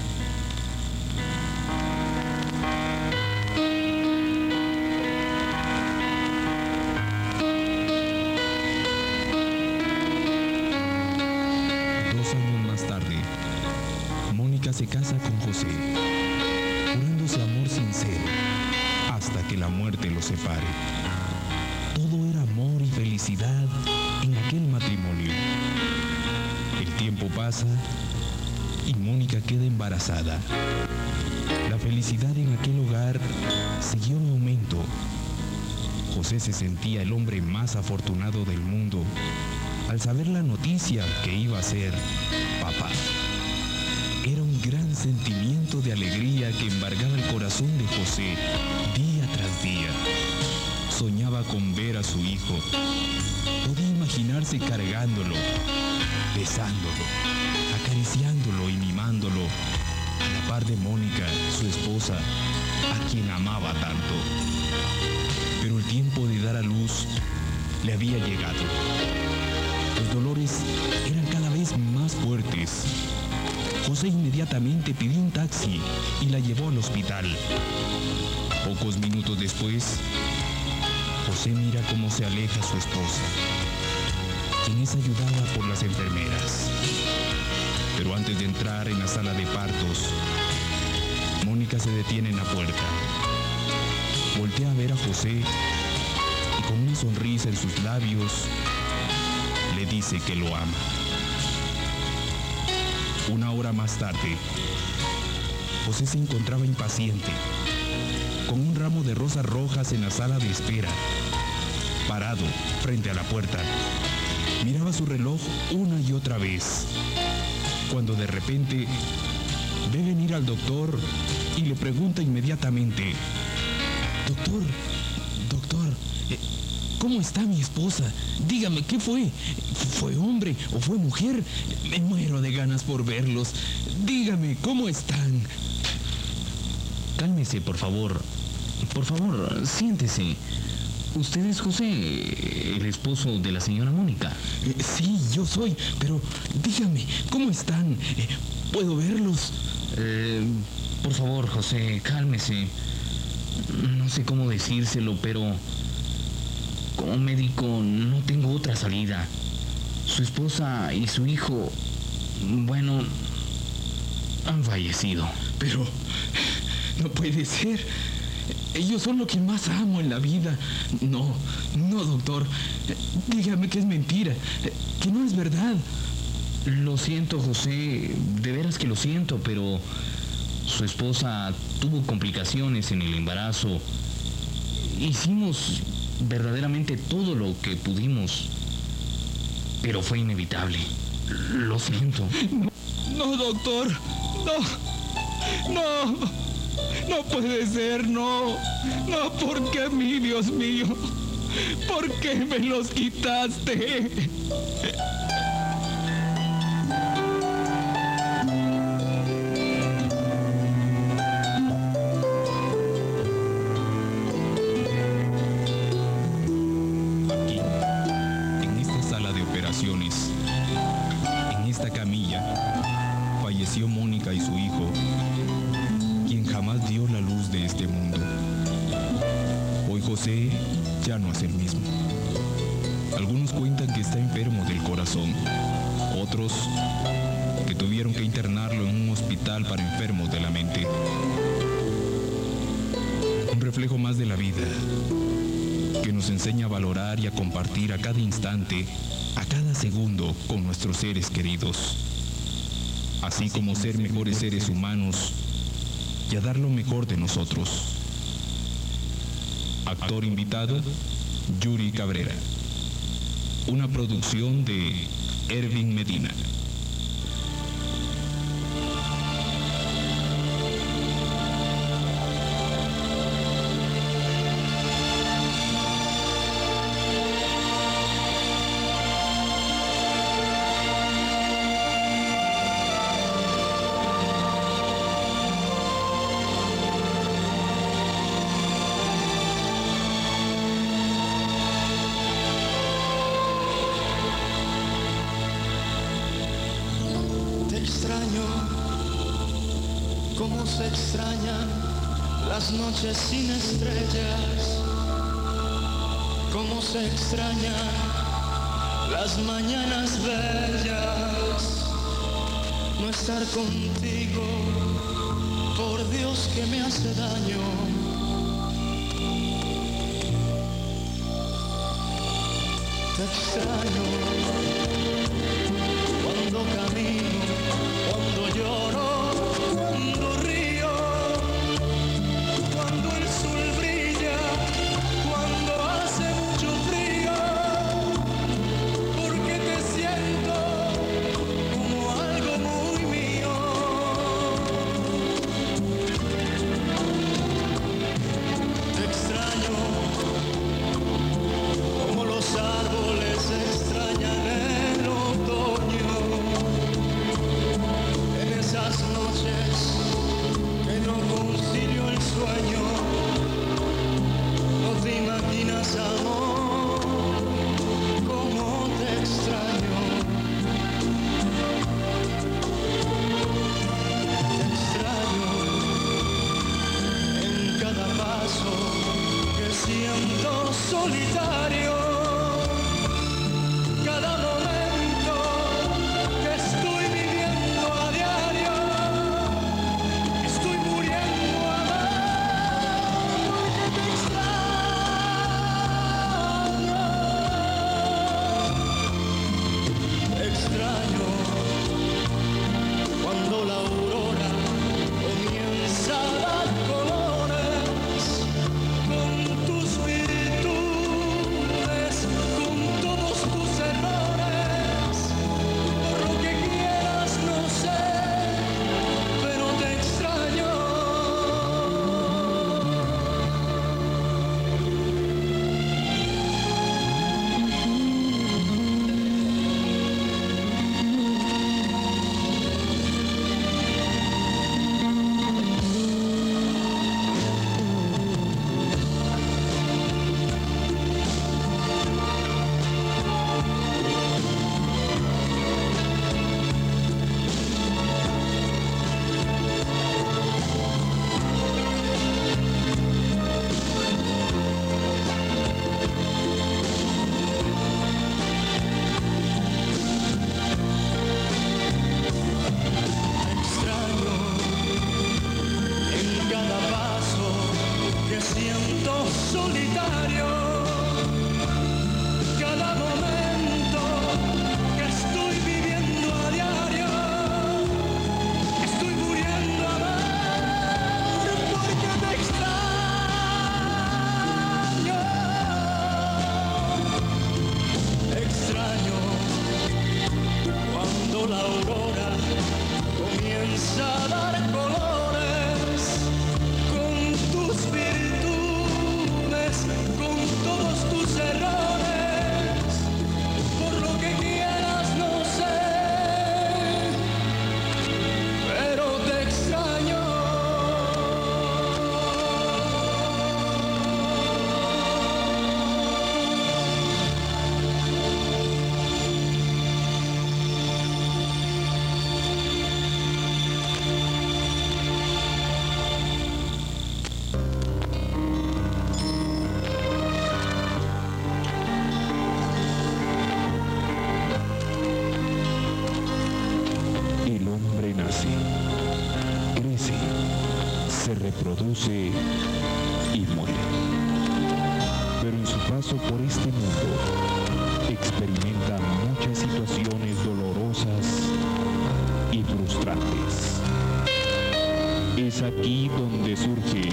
Dos años más tarde, Mónica se casa con José, jurándose amor sincero hasta que la muerte los separe. Todo era amor y felicidad en aquel matrimonio. El tiempo pasa y Mónica queda embarazada. La felicidad en aquel hogar siguió en aumento. José se sentía el hombre más afortunado del mundo al saber la noticia que iba a ser papá. Era un gran sentimiento de alegría que embargaba el corazón de José día tras día. Soñaba con ver a su hijo. Podía imaginarse cargándolo, besándolo, acariciándolo y mimándolo, a la par de Mónica, su esposa, a quien amaba tanto. Pero el tiempo de dar a luz le había llegado. Los dolores eran cada vez más fuertes. José inmediatamente pidió un taxi y la llevó al hospital. Pocos minutos después, José mira cómo se aleja su esposa, quien es ayudada por las enfermeras. Pero antes de entrar en la sala de partos, Mónica se detiene en la puerta. Voltea a ver a José y con una sonrisa en sus labios le dice que lo ama. Una hora más tarde, José se encontraba impaciente, con un ramo de rosas rojas en la sala de espera. Parado frente a la puerta, miraba su reloj una y otra vez, cuando de repente ve venir al doctor y le pregunta inmediatamente: Doctor, doctor, eh, ¿cómo está mi esposa? Dígame, ¿qué fue? ¿Fue hombre o fue mujer? Me muero de ganas por verlos. Dígame, ¿cómo están? Cálmese, por favor. Por favor, siéntese. ¿Usted es José, el esposo de la señora Mónica? Eh, sí, yo soy, pero dígame, ¿cómo están? Eh, ¿Puedo verlos? Eh, por favor, José, cálmese. No sé cómo decírselo, pero como médico no tengo otra salida. Su esposa y su hijo, bueno, han fallecido. Pero no puede ser. Ellos son lo que más amo en la vida. No, no, doctor. Dígame que es mentira, que no es verdad. Lo siento, José, de veras que lo siento, pero su esposa tuvo complicaciones en el embarazo. Hicimos verdaderamente todo lo que pudimos, pero fue inevitable. Lo siento. No, no, doctor. No, no. No puede ser, no. No, ¿por qué a mí, Dios mío? ¿Por qué me los quitaste? Aquí, en esta sala de operaciones, en esta camilla, falleció Mónica y su hijo, quien jamás dio la luz de este mundo. Hoy José ya no es el mismo. Algunos cuentan que está enfermo del corazón, otros que tuvieron que internarlo en un hospital para enfermos de la mente. Un reflejo más de la vida, que nos enseña a valorar y a compartir a cada instante, a cada segundo con nuestros seres queridos, así como ser mejores seres humanos y a dar lo mejor de nosotros. Actor invitado, Yuri Cabrera. Una producción de Ervin Medina. Cómo se extrañan las noches sin estrellas, cómo se extrañan las mañanas bellas. No estar contigo, por Dios que me hace daño. Te extraño cuando camino, cuando lloro, cuando río, cuando el sol brilla, cuando hace mucho frío, porque te siento como algo muy mío. Te extraño como los árboles extrañan el otoño, en esas noches que no concilio el sueño. No te imaginas, amor, cómo te extraño. Te extraño en cada paso que siento solitario, cada momento que estoy viviendo a diario. Estoy muriendo, amor, porque te extraño. Te extraño cuando la aurora comienza a dar colores, con tus virtudes, con todos tus errores. Por lo que quieras, no sé, pero te extraño. Extraño en cada paso que siento solitario, cada momento que estoy viviendo a diario. Estoy muriendo, amor, porque te extraño. Extraño cuando la aurora comienza a dar colores, con tus virtudes, con todos tus errores. Por lo que quieras, no sé, pero te extraño. El hombre nace, crece, se reproduce y muere. Pero en su paso por este mundo experimenta muchas situaciones dolorosas y frustrantes. Es aquí donde surge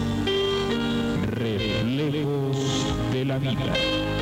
Reflejos de la Vida.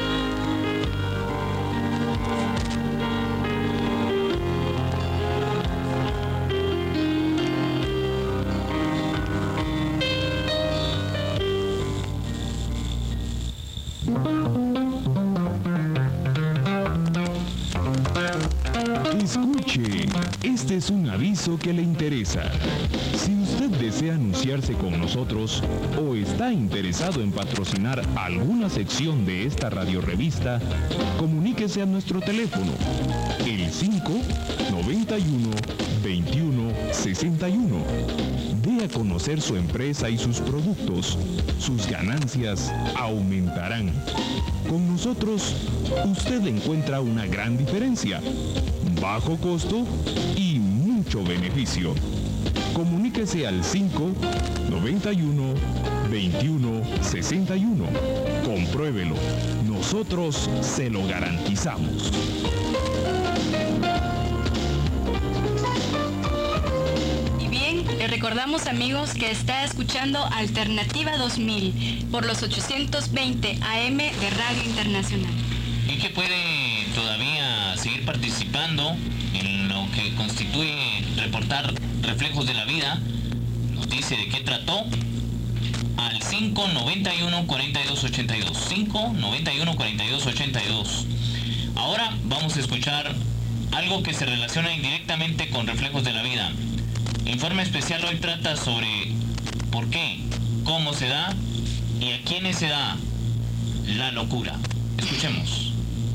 Escuche, este es un aviso que le interesa. Si usted desea anunciarse con nosotros o está interesado en patrocinar alguna sección de esta radiorevista, comuníquese a nuestro teléfono, el cinco noventa y uno veintiuno sesenta y uno. Dé dé a conocer su empresa y sus productos, sus ganancias aumentarán. Con nosotros, usted encuentra una gran diferencia, bajo costo y mucho beneficio. Comuníquese al cinco noventa y uno veintiuno sesenta y uno. Compruébelo. Nosotros se lo garantizamos. Y bien, le recordamos, amigos, que está escuchando Alternativa dos mil por los ochocientos veinte A M de Radio Internacional. Y que puede todavía seguir participando en lo que constituye reportar reflejos de la vida. Nos dice de qué trató al cinco noventa y uno cuarenta y dos ochenta y dos. cinco noventa y uno cuarenta y dos ochenta y dos. Ahora vamos a escuchar algo que se relaciona indirectamente con reflejos de la vida. Informe especial hoy trata sobre por qué, cómo se da y a quiénes se da la locura. Escuchemos.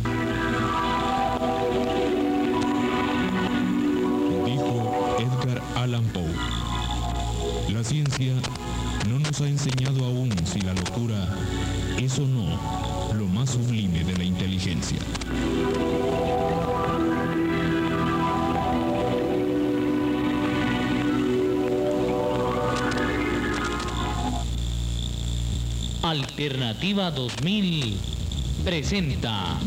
Dijo Edgar Allan Poe: la ciencia no nos ha enseñado aún si la locura es o no lo más sublime de la inteligencia. Alternativa dos mil presenta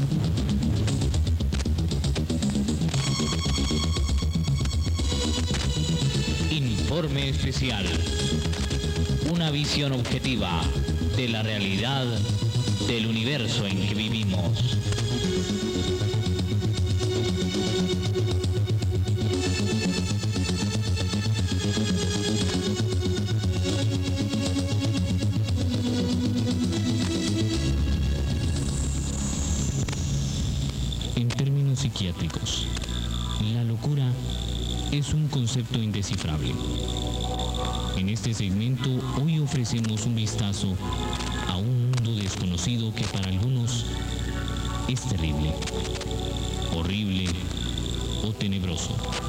Informe especial. Una visión objetiva de la realidad del universo en que vivimos. En términos psiquiátricos, la locura es un concepto indescifrable. En este segmento hoy ofrecemos un vistazo a un mundo desconocido que para algunos es terrible, horrible o tenebroso,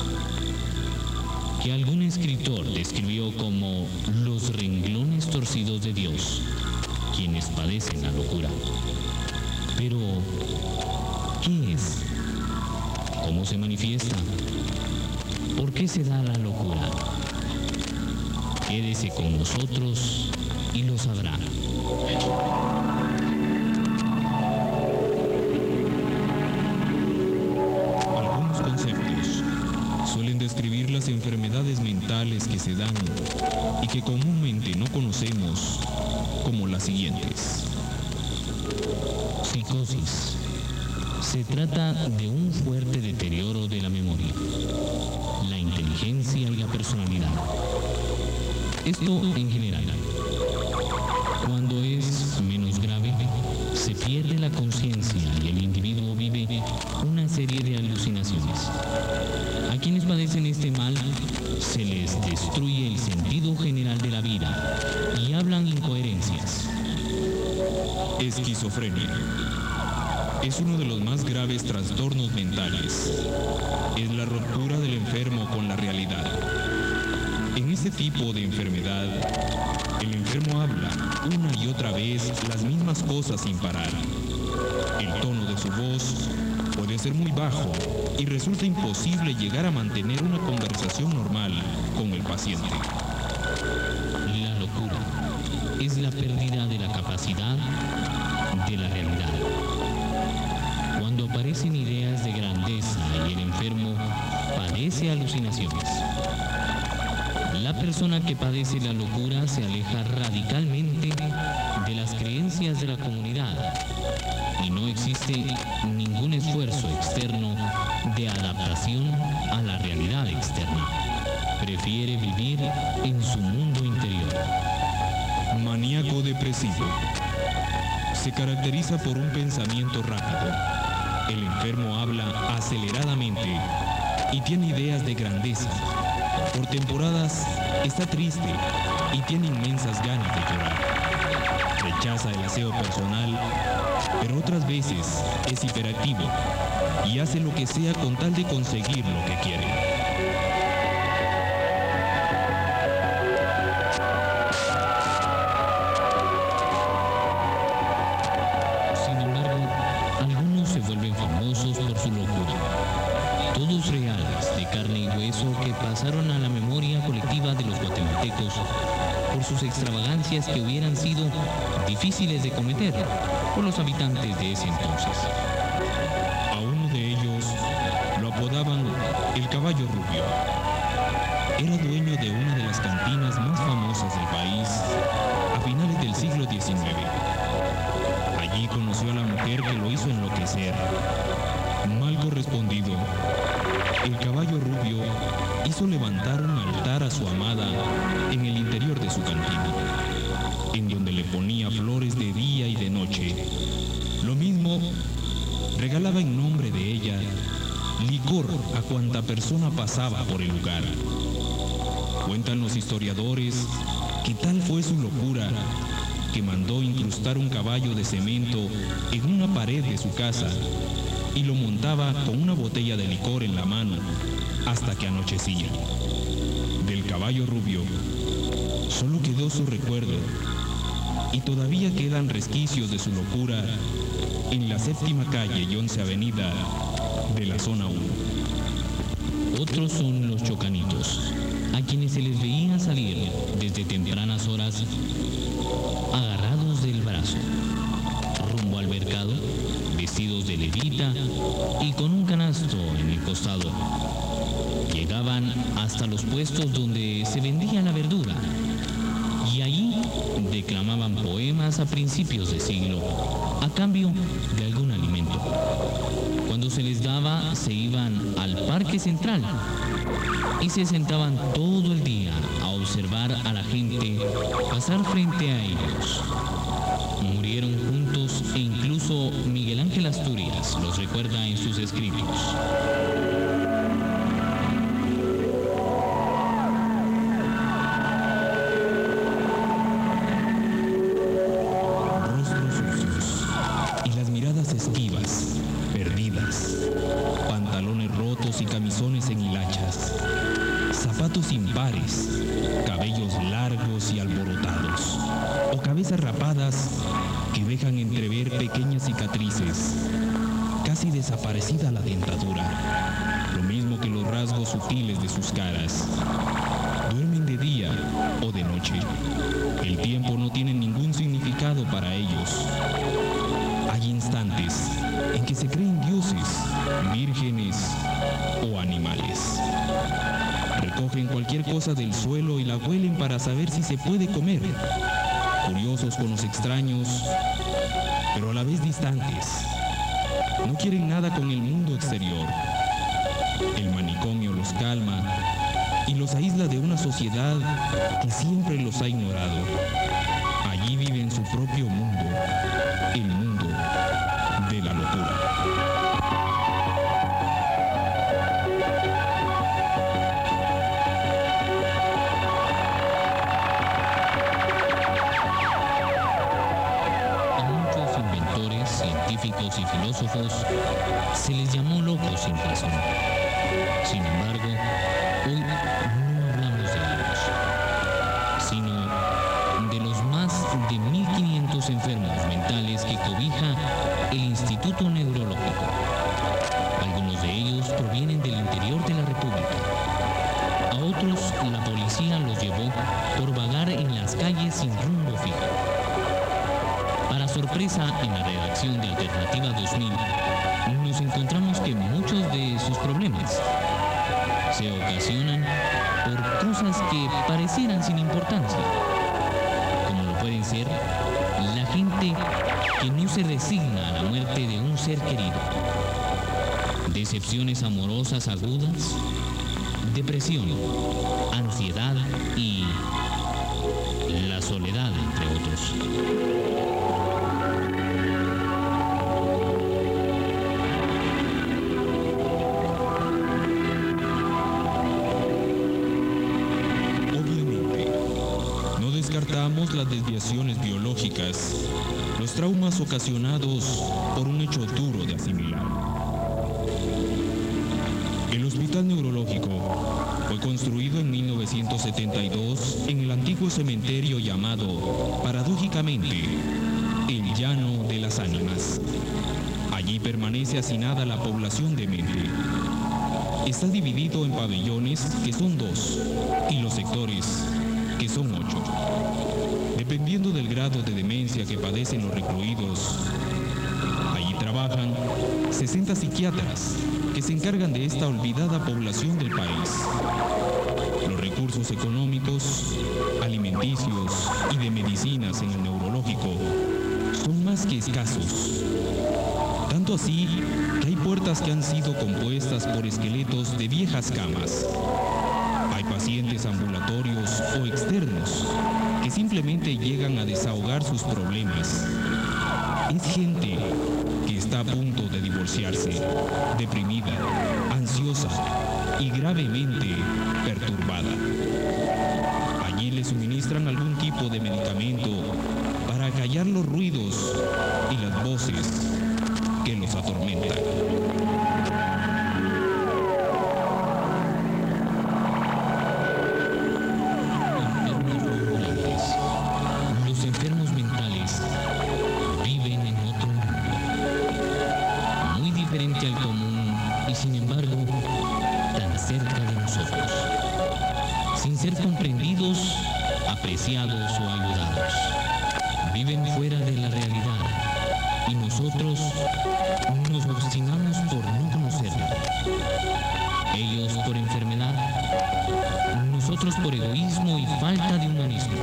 que algún escritor describió como los renglones torcidos de Dios, quienes padecen la locura. Pero, ¿qué es? ¿Cómo se manifiesta? ¿Por qué se da la locura? Quédese con nosotros y lo sabrá. Algunos conceptos suelen describir las enfermedades mentales que se dan y que comúnmente no conocemos, como las siguientes. Psicosis. Se trata de un fuerte deterioro de la memoria, la inteligencia y la personalidad. Esto en general. Cuando es menos grave, se pierde la conciencia y el individuo vive una serie de alucinaciones. A quienes padecen este mal, se les destruye el sentido general de la vida y hablan incoherencias. Esquizofrenia. Es uno de los más graves trastornos mentales. Es la ruptura del enfermo con la realidad. En este tipo de enfermedad, el enfermo habla una y otra vez las mismas cosas sin parar. El tono de su voz puede ser muy bajo y resulta imposible llegar a mantener una conversación normal con el paciente. La locura es la pérdida de la capacidad de la realidad. Cuando aparecen ideas de grandeza y el enfermo padece alucinaciones. La persona que padece la locura se aleja radicalmente de las creencias de la comunidad y no existe ningún esfuerzo externo de adaptación a la realidad externa. Prefiere vivir en su mundo interior. Maníaco depresivo. Se caracteriza por un pensamiento rápido. El enfermo habla aceleradamente y tiene ideas de grandeza. Por temporadas está triste y tiene inmensas ganas de llorar. Rechaza el aseo personal, pero otras veces es hiperactivo y hace lo que sea con tal de conseguir lo que quiere. eso que pasaron a la memoria colectiva de los guatemaltecos por sus extravagancias que hubieran sido difíciles de cometer por los habitantes de ese entonces. A uno de ellos lo apodaban el Caballo Rubio. Era dueño de una de las cantinas más famosas del país a finales del siglo diecinueve. Allí conoció a la mujer que lo hizo enloquecer. Mal correspondido, el Caballo Rubio hizo levantar un altar a su amada en el interior de su cantina, en donde le ponía flores de día y de noche. Lo mismo, regalaba en nombre de ella licor a cuanta persona pasaba por el lugar. Cuentan los historiadores que tal fue su locura que mandó incrustar un caballo de cemento en una pared de su casa y lo montaba con una botella de licor en la mano hasta que anochecía. Del Caballo Rubio solo quedó su recuerdo y todavía quedan resquicios de su locura en la séptima calle y once avenida de la zona uno. Otros son los chocanitos, a quienes se les veía salir desde tempranas horas agarrados del brazo, rumbo al mercado, vestidos de levita y con un canasto en el costado. Llegaban hasta los puestos donde se vendía la verdura y allí declamaban poemas a principios de siglo a cambio de algún alimento. Cuando se les daba, se iban al Parque Central y se sentaban todo el día a observar a la gente pasar frente a ellos. Murieron juntos e incluso Miguel Ángel Asturias los recuerda en sus escritos. Rostros sucios y las miradas esquivas, perdidas, pantalones rotos y camisones en hilachas, zapatos impares, cabellos largos y alborotados, o cabezas rapadas que dejan entrever pequeñas cicatrices, casi desaparecida la dentadura, lo mismo que los rasgos sutiles de sus caras. Duermen de día o de noche. El tiempo no tiene ningún significado para ellos. Hay instantes en que se creen dioses, vírgenes o animales. Recogen cualquier cosa del suelo y la huelen para saber si se puede comer. Curiosos con los extraños, pero a la vez distantes. No quieren nada con el mundo exterior. El manicomio los calma y los aísla de una sociedad que siempre los ha ignorado. Allí viven su propio mundo, el mundo de la locura. Científicos y filósofos se les llamó locos sin razón. Sin embargo, hoy no hablamos de ellos, sino de los más de mil quinientos enfermos mentales que cobija el Instituto Neurológico. Algunos de ellos provienen del interior de la República. A otros la policía los llevó por vagar en las calles sin rumbo fijo. Para sorpresa, en la redacción de Alternativa dos mil, nos encontramos que muchos de sus problemas se ocasionan por cosas que parecieran sin importancia, como lo pueden ser la gente que no se resigna a la muerte de un ser querido, decepciones amorosas agudas, depresión, ansiedad y la soledad, entre otros. Descartamos las desviaciones biológicas, los traumas ocasionados por un hecho duro de asimilar. El Hospital Neurológico fue construido en mil novecientos setenta y dos en el antiguo cementerio llamado, paradójicamente, el Llano de las Ánimas. Allí permanece hacinada la población demente. está dividido en pabellones, que son dos, y los sectores, que son ocho. Dependiendo del grado de demencia que padecen los recluidos, allí trabajan sesenta psiquiatras que se encargan de esta olvidada población del país. Los recursos económicos, alimenticios y de medicinas en el neurológico son más que escasos. Tanto así que hay puertas que han sido compuestas por esqueletos de viejas camas. Hay pacientes ambulatorios o externos que simplemente llegan a desahogar sus problemas. Es gente que está a punto de divorciarse, deprimida, ansiosa y gravemente perturbada. Allí le suministran algún tipo de medicamento para callar los ruidos y las voces que los atormentan. Los enfermos mentales viven en otro mundo, muy diferente al común y sin embargo tan cerca de nosotros, sin ser comprendidos, apreciados o ayudados. Viven fuera de la realidad y nosotros nos obstinamos por no conocerlo. Ellos por enfermedad, nosotros por egoísmo y falta de humanismo.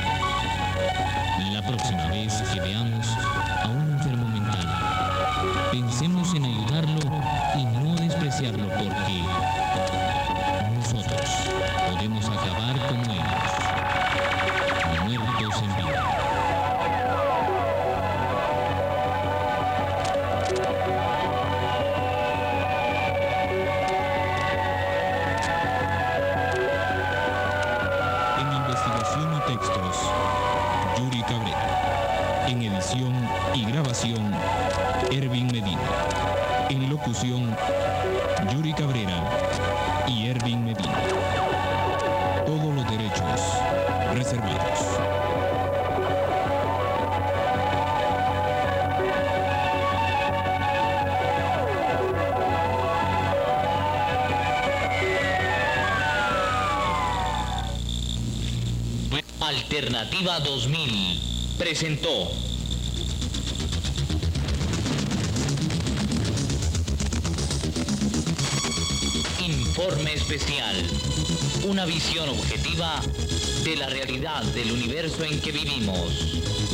La próxima vez que veamos a un enfermo mental, pensemos en ayudarlo y no despreciarlo, porque nosotros podemos acabar como ellos, muertos en vida. En investigación y textos, Yuri Cabrera. En edición y grabación, Ervin Medina. En locución, Yuri Cabrera y Ervin Medina. Todos los derechos reservados. Alternativa dos mil presentó Informe Especial, una visión objetiva de la realidad del universo en que vivimos.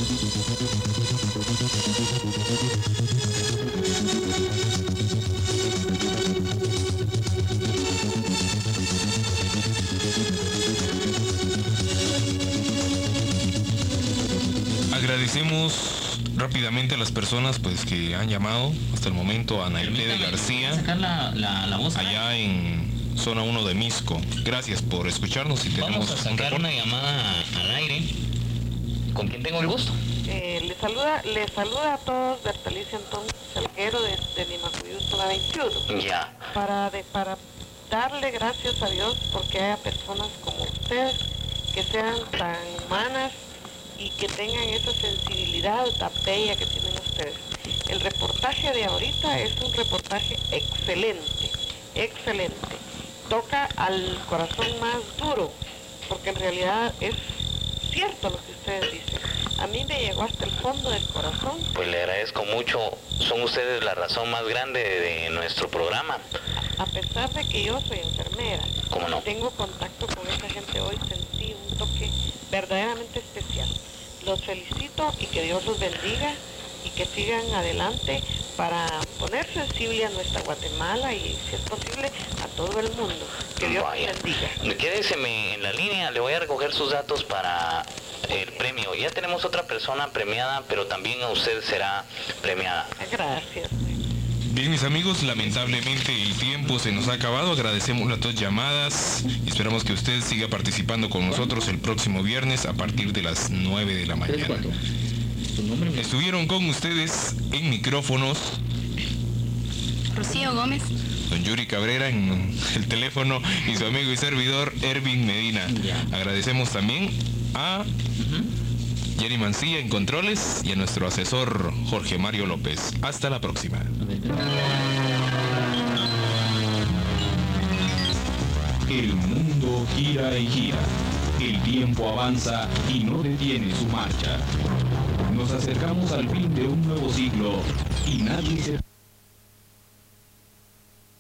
Agradecemos rápidamente a las personas pues que han llamado hasta el momento, a Nailede de García, sacar la, la, la voz allá en zona uno de Misco. Gracias por escucharnos y tenemos Vamos a un sacar reporte. una llamada al aire. ¿Con quién tengo el gusto? Eh, le saluda le saluda a todos Bertalicia Antón Salguero desde Limacuyú, zona veintiuno. Ya. Para, de, para darle gracias a Dios porque haya personas como ustedes que sean tan humanas y que tengan esa sensibilidad tan bella que tienen ustedes. El reportaje de ahorita es un reportaje excelente, excelente. Toca al corazón más duro, porque en realidad es cierto lo que ustedes dicen. A mí me llegó hasta el fondo del corazón. Pues le agradezco mucho. Son ustedes la razón más grande de, de nuestro programa. A pesar de que yo soy enfermera, ¿Cómo no? tengo contacto con esa gente hoy, sentí un toque verdaderamente especial. Los felicito y que Dios los bendiga y que sigan adelante para poner sensible a nuestra Guatemala y, si es posible, a todo el mundo. Que Dios Vaya. los bendiga. Quédeseme en la línea, le voy a recoger sus datos para el premio. Ya tenemos otra persona premiada, pero también a usted será premiada. Gracias. Bien, mis amigos, lamentablemente el tiempo se nos ha acabado. Agradecemos las dos llamadas y esperamos que usted siga participando con nosotros el próximo viernes a partir de las nueve de la mañana. Estuvieron con ustedes en micrófonos Rocío Gómez. don Yuri Cabrera en el teléfono y su amigo y servidor Ervin Medina. Agradecemos también a Jenny Mancilla en controles y a nuestro asesor Jorge Mario López. Hasta la próxima. El mundo gira y gira. El tiempo avanza y no detiene su marcha. Nos acercamos al fin de un nuevo siglo y nadie se...